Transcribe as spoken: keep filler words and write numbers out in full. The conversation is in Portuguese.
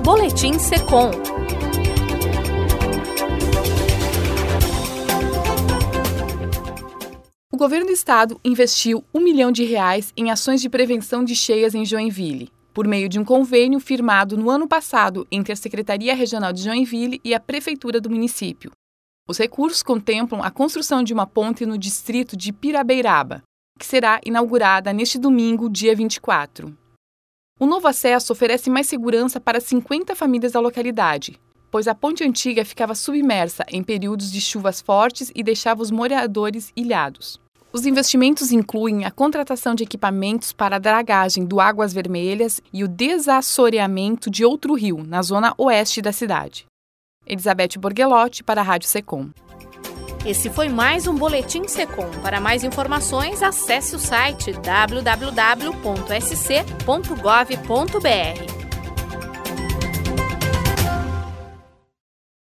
Boletim Secom. O governo do estado investiu um milhão de reais em ações de prevenção de cheias em Joinville, por meio de um convênio firmado no ano passado entre a Secretaria Regional de Joinville e a Prefeitura do município. Os recursos contemplam a construção de uma ponte no distrito de Pirabeiraba, que será inaugurada neste domingo, dia vinte e quatro. O novo acesso oferece mais segurança para cinquenta famílias da localidade, pois a ponte antiga ficava submersa em períodos de chuvas fortes e deixava os moradores ilhados. Os investimentos incluem a contratação de equipamentos para a dragagem do Águas Vermelhas e o desassoreamento de outro rio, na zona oeste da cidade. Elizabeth Borghelotti, para a Rádio Secom. Esse foi mais um Boletim Secom. Para mais informações, acesse o site w w w ponto s c ponto gov ponto b r.